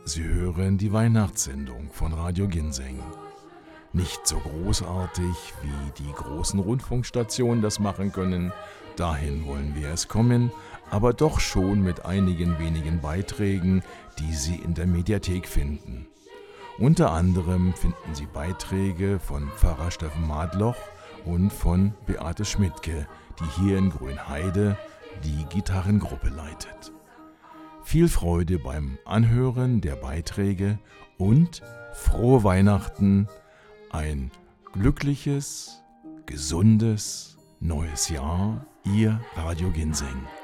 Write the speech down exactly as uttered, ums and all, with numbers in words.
Sie hören die Weihnachtssendung von Radio Ginseng. Nicht so großartig, wie die großen Rundfunkstationen das machen können, dahin wollen wir es kommen, aber doch schon mit einigen wenigen Beiträgen, die Sie in der Mediathek finden. Unter anderem finden Sie Beiträge von Pfarrer Steffen Madloch und von Beate Schmidtke, die hier in Grünheide die Gitarrengruppe leitet. Viel Freude beim Anhören der Beiträge und frohe Weihnachten, ein glückliches, gesundes neues Jahr, Ihr Radio Ginseng.